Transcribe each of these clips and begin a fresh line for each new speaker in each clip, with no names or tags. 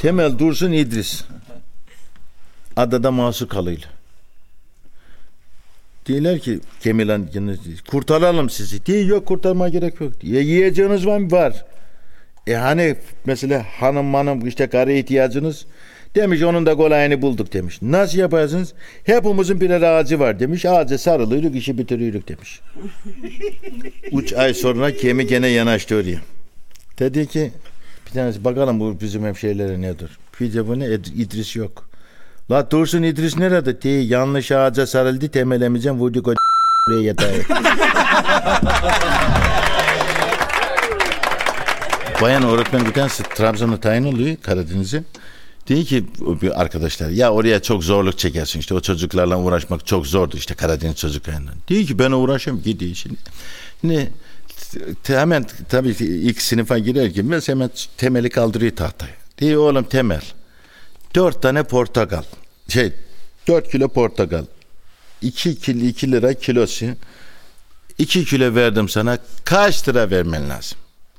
Temel Dursun İdris. Adada mahsur kalıyla. Diyorlar ki Kemilan kurtaralım sizi. Diyor yok kurtarmaya gerek yok. Ya yiyeceğiniz var mı? Var. Hani mesela hanım işte karı ihtiyacınız. Demiş onun da kolayını bulduk demiş. Nasıl yaparsınız? Hepimizin birer ağacı var demiş. Ağaca sarılıyoruz işi bitiriyoruz demiş. 3 ay sonra Kemi gene yanaştı oraya. Dedi ki bir tanesi bakalım bu bizim hemşehrilere nedir? Bir bu ne? İdris yok. La Dursun İdris nerede? Diye yanlış ağaca sarıldı temelemeyeceğim vurduk o buraya yatağı. Bayan öğretmen bir tanesi Trabzon'da tayin oluyor Karadeniz'e. Diyor ki arkadaşlar ya oraya çok zorluk çekersin işte o çocuklarla uğraşmak çok zordu işte Karadeniz çocuklarla. Diyor ki ben uğraşayım gidiyor şimdi. Ne hemen tabii ilk sınıfa girerken ben hemen temeli kaldırıyor tahtaya. Diyor oğlum temel 4 tane portakal 4 kilo portakal 2 lira kilosu 2 kilo verdim sana kaç lira vermen lazım?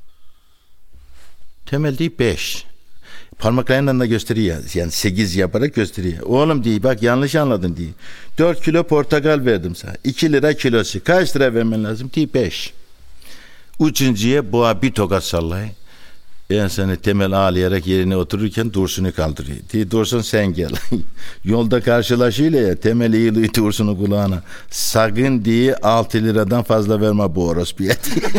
Temel değil 5. Parmaklarından da gösteriyor. Yani 8 yaparak gösteriyor. Oğlum diye bak yanlış anladın diye. 4 kilo portakal verdim sana. 2 lira kilosu. Kaç lira vermen lazım? Diye 5. Üçüncüye boğa bir tokat sallayı. En seni temel ağlayarak yerine otururken Dursun'u kaldırıyor. Diye Dursun sen gel. Yolda karşılaşıyla ya temel eğiliyor Dursun'u kulağına. Sakın diye 6 liradan fazla verme bu orospuya.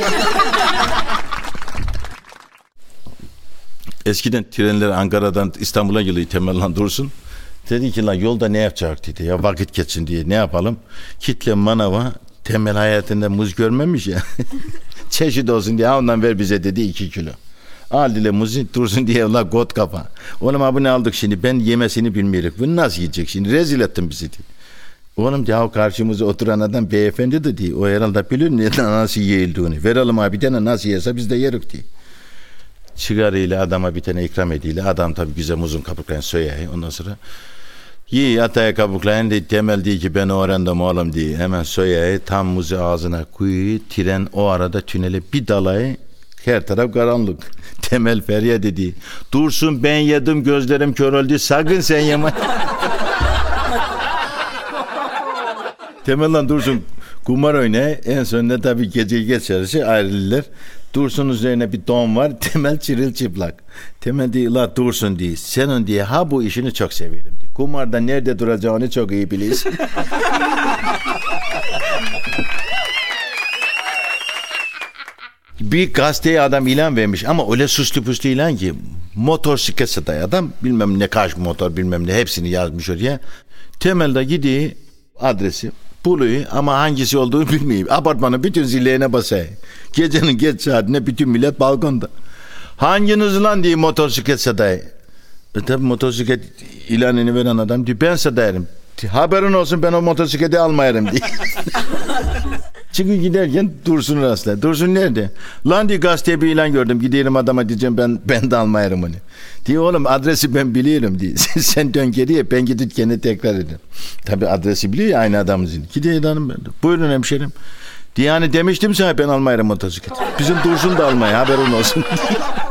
Eskiden trenler Ankara'dan İstanbul'a geliyor Temel'den Dursun. Dedi ki lan yolda ne yapacak dedi ya vakit geçsin diye ne yapalım? Kitle manava Temel hayatında muz görmemiş ya. Çeşit olsun diye ondan ver bize dedi 2 kilo. Aldılar muzu Dursun diye la got kafa. Oğlum abi ne aldık şimdi ben yemesini bilmiyorum. Bunu nasıl yiyecek şimdi rezil ettin bizi diye. Oğlum ya karşımıza oturan adam beyefendi de diye o herhalde bilir nasıl yiyildiğini. Verelim abi dene nasıl yerse biz de yerik diye. Çıgarıyla adama bir tane ikram ediyle. Adam tabii güzel muzun kabuklarını soyayı. Ondan sonra yiyi ataya kabuklarını diye Temel diye ki ben öğrendim oğlum diye. Hemen soyayı tam muzu ağzına koyuyor. Tren o arada tünele bir dalayı. Her taraf karanlık. Temel feryat dedi. Dursun ben yedim gözlerim kör oldu. Sakın sen yeme. Temel'den Dursun kumar oynaya. En sonunda tabii gece geçerse ayrılırlar. Dursun üzerine bir don var. Temel çırılçıplak. Temel diye la Dursun diye. Senin diye ha bu işini çok severim diye. Kumarda nerede duracağını çok iyi biliyorsun. Bir gazeteye adam ilan vermiş ama öyle süslü püslü ilan ki motosiklet satay adam bilmem ne kaç motor bilmem ne hepsini yazmış oraya. Temelde gidiyor adresi buluyor ama hangisi olduğunu bilmiyor. Apartmanın bütün zillerine basıyor. Gecenin geç saatinde bütün millet balkonda. Hanginiz lan diye motosiklet satay. Tabi motosiklet ilanını veren adam diyor ben satayım. Haberin olsun ben o motosikleti almayarım diye. Çünkü giderken Dursun'u rastlar. Dursun nerede? Lan diye gazeteye bir ilan gördüm. Gidelim adama diyeceğim ben de almayarım onu. Diye oğlum adresi ben biliyorum diye. Sen dön geriye ben gidip kendi tekrar edeyim. Tabi adresi biliyor ya aynı adamımızın. Gidelim hanım ben de. Buyurun hemşerim. Diye hani demiştim sana ben almayarım motosikleti. Bizim Dursun da almaya haberin olsun.